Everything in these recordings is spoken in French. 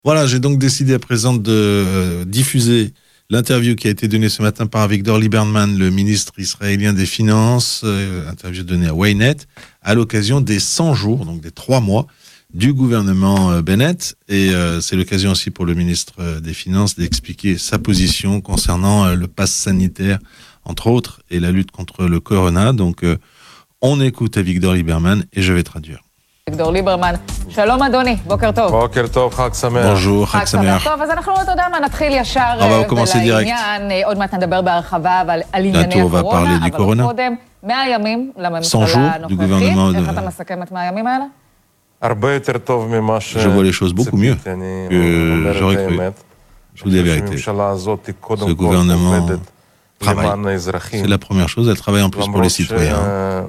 Voilà, j'ai donc décidé à présent de diffuser l'interview qui a été donnée ce matin par Avigdor Lieberman, le ministre israélien des Finances, interview donnée à Ynet, à l'occasion des 100 jours, donc des 3 mois, du gouvernement Bennett. Et c'est l'occasion aussi pour le ministre des Finances d'expliquer sa position concernant le pass sanitaire, entre autres, et la lutte contre le corona. Donc, on écoute Avigdor Lieberman et je vais traduire. אביגדור ליברמן, שלום אדוני, בוקר טוב. בוקר טוב, חג שמח. Bonjour, חג שמח. טוב, אז אנחנו, אתה יודע מה, נתחיל ישר ולעניין, עוד מעט נדבר בהרחבה על ענייני הקורונה, אבל קודם, 100 ימים לממשלה הנוכחית, איך אתה מסכם את 100 הימים האלה? הרבה יותר טוב ממה Je vois les choses beaucoup mieux que j'aurais cru. Je vous dis la vérité. Ce gouvernement travaille. C'est la première chose, elle travaille en plus pour les citoyens.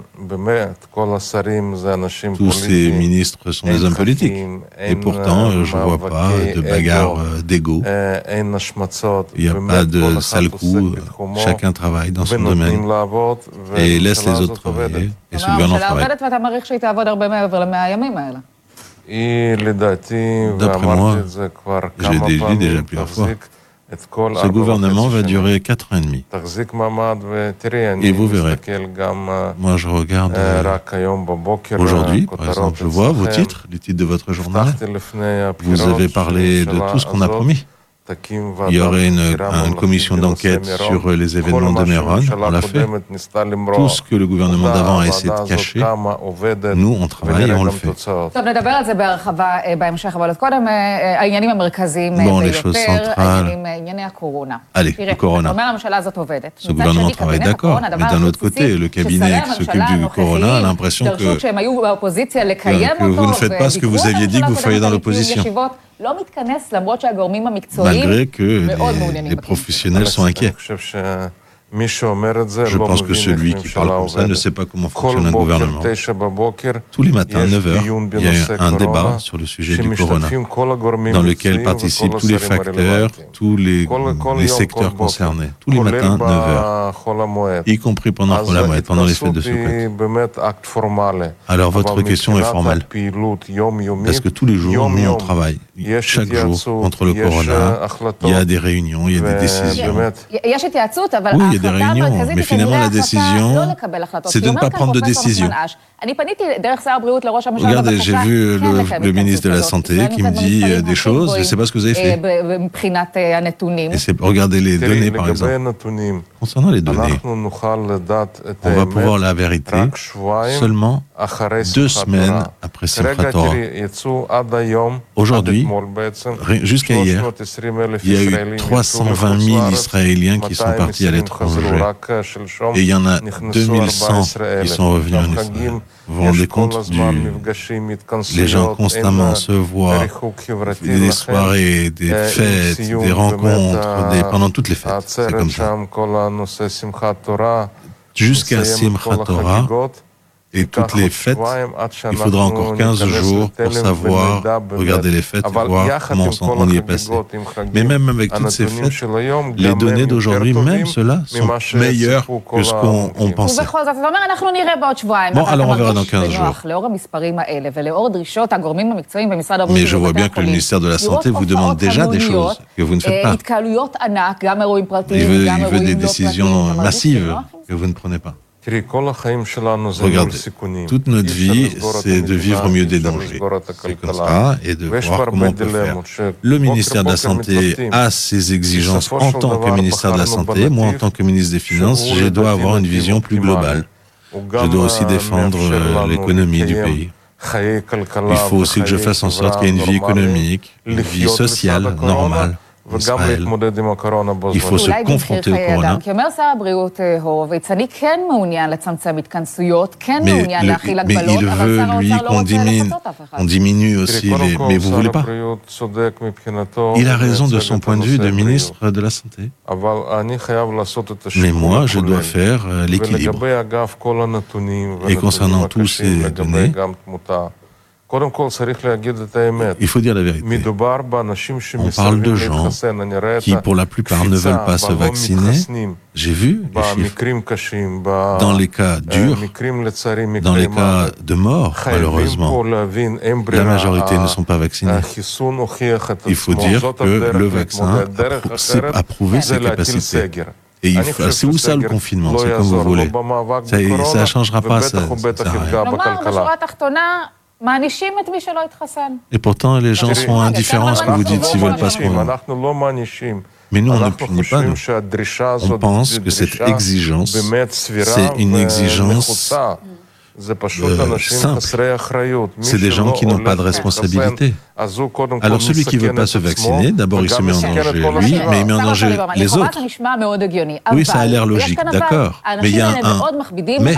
Tous ces ministres sont des hommes politiques. Et pourtant, je ne vois pas de bagarre d'ego. Il n'y a pas de sale coup. Chacun travaille dans son domaine et laisse les autres travailler. Et ce gouvernement travaille. D'après moi, j'ai dit déjà plusieurs fois, ce gouvernement va durer 4 ans et demi. Et vous verrez. Moi, je regarde aujourd'hui, par exemple, je vois vos titres, les titres de votre journal. Vous avez parlé de tout ce qu'on a promis. Il y aurait une commission d'enquête sur les événements de Méron, on l'a fait. Tout ce que le gouvernement d'avant a essayé de cacher, nous, on travaille et on le fait. Bon, les choses centrales. Allez, le corona. Ce gouvernement travaille d'accord, mais d'un autre côté, le cabinet qui s'occupe du corona a l'impression que vous ne faites pas ce que vous aviez dit que vous feriez dans l'opposition. Malgré que les professionnels sont inquiets. Je pense que celui qui parle comme ça ne sait pas comment fonctionne un gouvernement. Tous les matins, à 9h, il y a un débat sur le sujet du corona, dans lequel participent tous les facteurs, tous les secteurs concernés. Tous les matins, 9h, y compris pendant la moelle, pendant les fêtes de Sukkot. Alors votre question est formelle. Est-ce que tous les jours, nous, on travaille? Chaque jour, contre le corona, il y a des réunions, il y a des décisions. Oui, il y a des réunions, mais finalement la décision, c'est de ne pas prendre de décision. Regardez, j'ai vu le ministre de la Santé qui me dit des choses, je ne sais pas ce que vous avez fait. Et regardez les données, par exemple. Concernant les données, on va pouvoir la vérité seulement 2 semaines après Simchat Torah. Aujourd'hui, jusqu'à hier, il y a eu 320 000 Israéliens qui sont partis à l'étranger. Et il y en a 2100 qui sont revenus en Israël. Vous vous rendez compte les gens constamment se voient, des soirées, des fêtes, des rencontres, pendant toutes les fêtes. C'est comme ça. Jusqu'à Simchat Torah et toutes les fêtes, il faudra encore 15 jours pour savoir, regarder les fêtes et voir comment on y est passé. Mais même avec toutes ces fêtes, les données d'aujourd'hui, même ceux-là, sont meilleures que ce qu'on pensait. Bon, alors on verra dans 15 jours. Mais je vois bien que le ministère de la Santé vous demande déjà des choses que vous ne faites pas. Il veut des décisions massives que vous ne prenez pas. Regardez, toute notre vie, c'est de vivre au milieu des dangers. C'est comme ça, et de voir comment on peut faire. Le ministère de la Santé a ses exigences en tant que ministère de la Santé. Moi, en tant que ministre des Finances, je dois avoir une vision plus globale. Je dois aussi défendre l'économie du pays. Il faut aussi que je fasse en sorte qu'il y ait une vie économique, une vie sociale normale. Israël. Il faut se confronter au corona. Mais il veut, lui, qu'on diminue aussi les... Mais vous ne voulez pas. Il a raison de son point de vue de ministre de la Santé. Mais moi, je dois faire l'équilibre. Et concernant tous ces données, Il faut dire la vérité. On parle de gens qui, pour la plupart, ne veulent pas se vacciner. J'ai vu des chiffres. Dans les cas durs, dans les cas de mort, malheureusement, la majorité ne sont pas vaccinés. Il faut dire que le vaccin a prouvé ses capacités. Et c'est où ça le confinement? C'est comme vous voulez. Ça ne changera pas, ça Et pourtant, les gens sont indifférents à ce que vous dites s'ils ne veulent pas se prendre. Mais nous, on ne punit pas. Nous. On pense que cette exigence, c'est une exigence simple. C'est des gens qui n'ont pas de responsabilité. Alors celui qui ne veut pas se vacciner, d'abord il se met en danger lui, mais il met en danger les autres. Oui, ça a l'air logique, d'accord. Mais il y a mais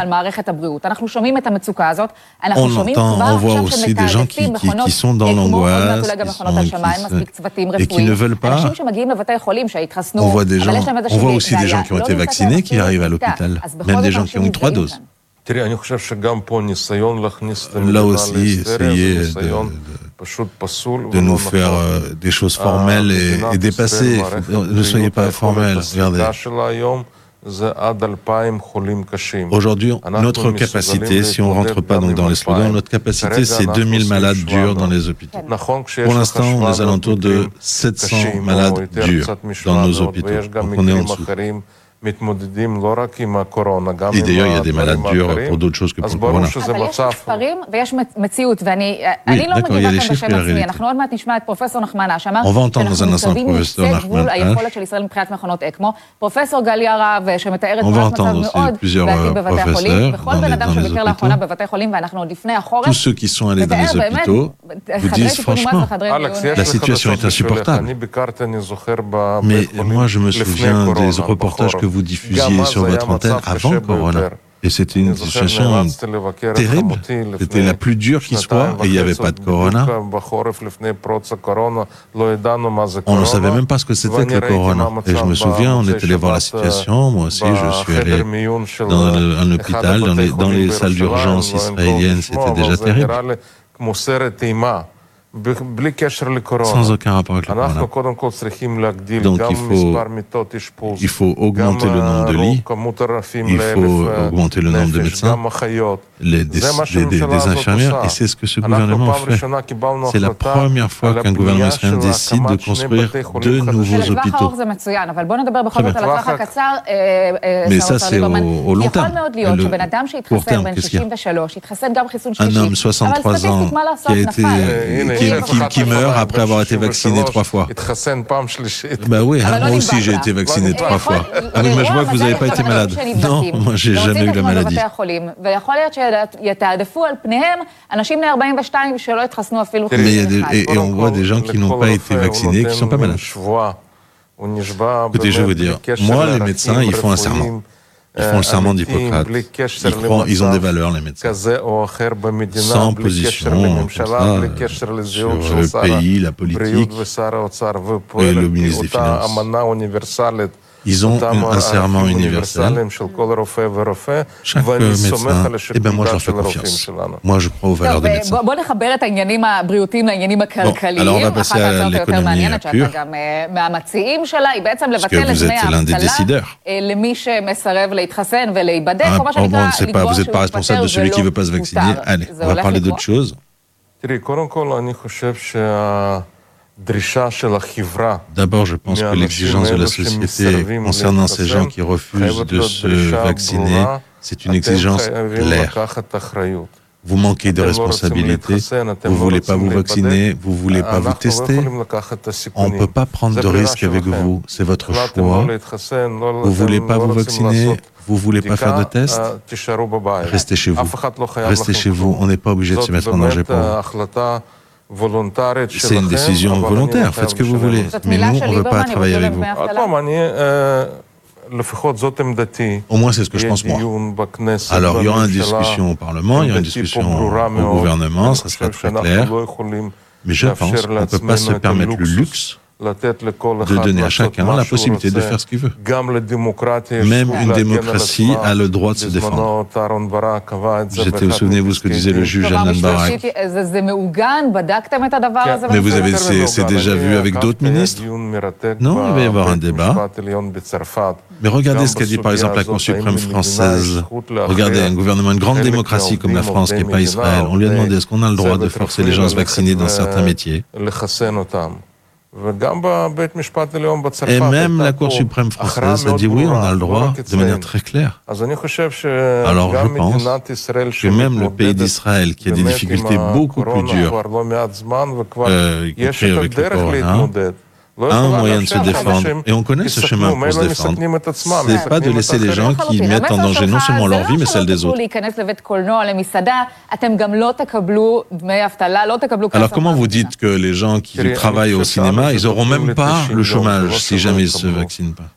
on voit aussi des gens qui sont dans l'angoisse et qui ne veulent pas. On voit aussi des gens qui ont été vaccinés qui arrivent à l'hôpital, même des gens qui ont eu 3 doses. Là aussi, essayer de nous faire des choses formelles et dépassées. Ne soyez pas formels. Regardez. Aujourd'hui, notre capacité, si on ne rentre pas donc dans les slogans, notre capacité, c'est 2000 malades durs dans les hôpitaux. Pour l'instant, on est aux alentours de 700 malades durs dans nos hôpitaux. Donc on est en dessous. Et d'ailleurs, il y a des malades durs pour d'autres choses que pour le corona. Oui, d'accord, il y a les chiffres et la réalité. On va entendre dans un instant le professeur Nachman. On va entendre aussi plusieurs professeurs dans les hôpitaux. Tous ceux qui sont allés dans les hôpitaux vous disent franchement, la situation est insupportable. Mais moi, je me souviens des reportages que vous diffusiez sur votre antenne avant le corona. Et c'était une situation terrible. C'était la plus dure qui soit et il n'y avait pas de corona. On ne savait même pas ce que c'était que le corona. Et je me souviens, on est allé voir la situation. Moi aussi, je suis allé dans un hôpital, dans les salles d'urgence israéliennes. C'était déjà terrible. Sans aucun rapport avec le corona. Donc il faut augmenter le nombre de lits, il faut augmenter le nombre de médecins, des infirmières, et c'est ce que ce gouvernement fait. C'est la première fois qu'un gouvernement israélien décide de construire 2 nouveaux hôpitaux. Très bien. Mais ça, c'est au long terme. Le court terme, qu'est-ce qu'il y a? Un homme, 63 ans, qui meurt après avoir été vacciné 3 fois. Bah oui, moi aussi j'ai été vacciné 3 fois. Ah oui, mais je vois que vous n'avez pas été malade. Non, moi j'ai jamais eu la maladie. Et on voit des gens qui n'ont pas été vaccinés, qui ne sont pas malades. Écoutez, je vais vous dire, moi les médecins, ils font un serment. Ils font le serment d'Hippocrate. Ils ont des valeurs, les médecins. Sans position, comme ça, sur le pays, la politique, et le ministre des Finances. Ils ont un serment universel. Chaque médecin, eh bien moi je leur fais confiance. Moi je crois aux valeurs des médecins. Bon, alors on va passer à l'économie pure. Parce que vous êtes l'un des décideurs. Bon, vous n'êtes pas responsable de celui qui ne veut pas se vacciner. Allez, on va parler d'autre chose. D'abord, je pense que l'exigence de la société concernant ces gens qui refusent de se vacciner, c'est une exigence claire. Vous manquez de responsabilité, vous ne voulez pas vous vacciner, vous ne voulez pas vous tester. On ne peut pas prendre de risques avec vous, c'est votre choix. Vous ne voulez pas vous vacciner, vous ne voulez pas faire de test, restez chez vous. Restez chez vous, on n'est pas obligé de se mettre en danger pour vous. C'est une décision volontaire, faites ce que vous voulez. Mais nous, on ne veut pas travailler avec vous. Au moins, c'est ce que je pense moi. Alors, il y aura une discussion au Parlement, il y aura une discussion au gouvernement, ça serait très clair. Mais je pense qu'on ne peut pas se permettre le luxe de donner à chacun la possibilité de faire ce qu'il veut. Même une démocratie a le droit de se défendre. Souvenez-vous ce que disait le juge Anan Barak. Mais vous avez, c'est déjà vu avec d'autres ministres? Non, il va y avoir un débat. Mais regardez ce qu'a dit par exemple la Cour suprême française. Regardez, un gouvernement, une grande démocratie comme la France, qui n'est pas Israël, on lui a demandé est-ce qu'on a le droit de forcer les gens à se vacciner dans certains métiers? Et même la Cour suprême française a dit oui, on a le droit de manière très claire. Alors je pense que même le pays d'Israël, qui a des difficultés beaucoup plus dures qu'écrire avec le Corona, a un moyen de se défendre, et on connaît ce chemin pour se défendre. C'est pas de laisser les gens qui mettent en danger non seulement leur vie, mais celle des autres. Alors comment vous dites que les gens qui travaillent au cinéma, ils n'auront même pas le chômage si jamais ils ne se vaccinent pas?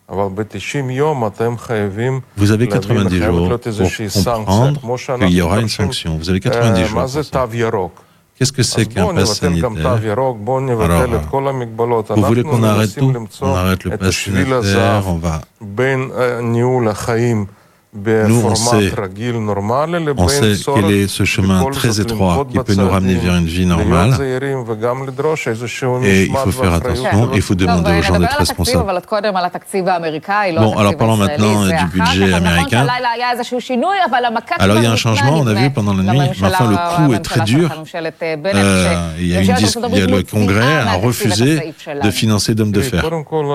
Vous avez 90 jours pour comprendre qu'il y aura une sanction. Vous avez 90 jours pour ça. Qu'est-ce que c'est qu'un pass sanitaire? Alors, vous voulez qu'on arrête tout? On arrête le pass sanitaire, on va... Nous, on sait quel est ce chemin très étroit qui peut nous ramener vers une vie normale. Et il faut faire attention, il faut demander aux gens d'être responsables. Bon, alors parlons maintenant du budget américain. Alors il y a un changement, on a vu pendant la nuit, mais enfin le coup est très dur. Il y a le Congrès a refusé de financer d'hommes de fer.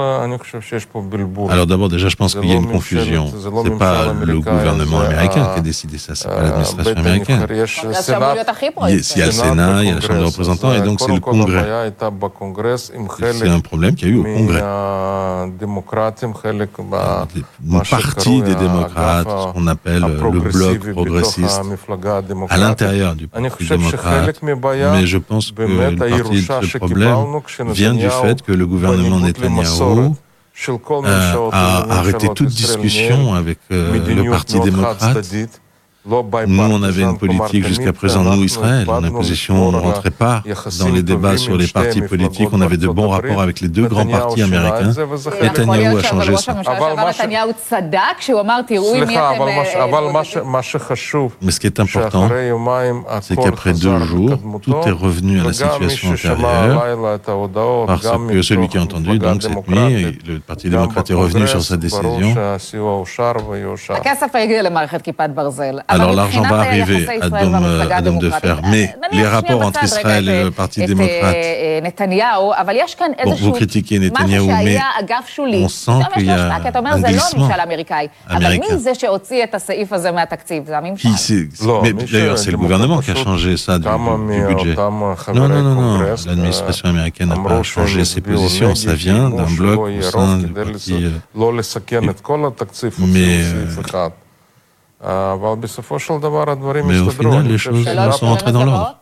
Alors d'abord, déjà, je pense qu'il y a une confusion. C'est pas le gouvernement américain qui a décidé ça, c'est pas l'administration américaine. Il y a le Sénat, il y a la Chambre des représentants, et donc c'est le Congrès. C'est un problème qu'il y a eu au Congrès. Une partie des démocrates, ce qu'on appelle le bloc progressiste, à l'intérieur du Parti démocrate, mais je pense que une partie de ce problème vient du fait que le gouvernement Netanyahou a arrêté toute discussion avec le Parti démocrate. Nous, on avait une politique jusqu'à présent, nous, Israël, en opposition, on ne rentrait pas dans les débats sur les partis politiques, on avait de bons rapports avec les deux grands partis américains. Netanyahou a changé ça. Mais ce qui est important, c'est qu'après 2 jours, tout est revenu à la situation antérieure, parce que celui qui a entendu, donc cette nuit, le Parti démocrate est revenu sur sa décision. Alors l'argent va arriver à Dôme de Fer, mais les rapports entre Israël et le Parti démocrate... Bon, vous critiquez Netanyahou, mais on sent qu'il y a un glissement américain. Mais d'ailleurs, c'est le gouvernement qui a changé ça du budget. Non, l'administration américaine n'a pas changé ses positions, ça vient d'un bloc au sein du parti... Mais au final, les choses sont entrées dans l'ordre.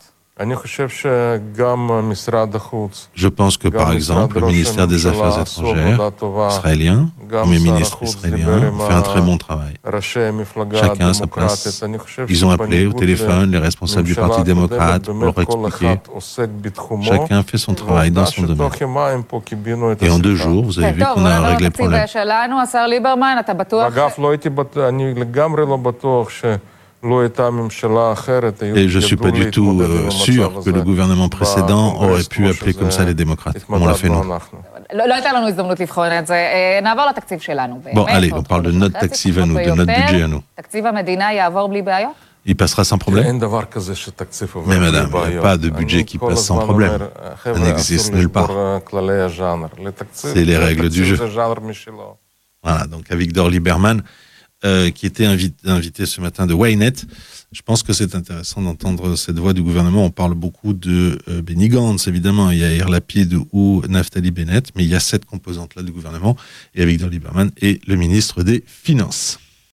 Je pense que, par exemple, le ministère des Affaires étrangères israélien, mes ministres israéliens, ont fait un très bon travail. Chacun à sa place. Ils ont appelé au téléphone les responsables du Parti démocrate pour leur expliquer. Chacun fait son travail dans son domaine. Et en 2 jours, vous avez vu qu'on a réglé le problème. Et je ne suis pas du tout sûr que le gouvernement précédent aurait pu appeler comme ça les démocrates. On l'a fait, non. Bon, allez, on parle de notre taxi à nous, de notre budget à nous. Il passera sans problème? Mais madame, il n'y a pas de budget qui passe sans problème. Ça n'existe nulle part. C'est les règles du jeu. Voilà, donc Avigdor Lieberman, qui était invité ce matin de Ynet. Je pense que c'est intéressant d'entendre cette voix du gouvernement. On parle beaucoup de Benny Gantz, évidemment, il y a Yair Lapid ou Naftali Bennett, mais il y a cette composante-là du gouvernement, et Avigdor Lieberman est le ministre des Finances.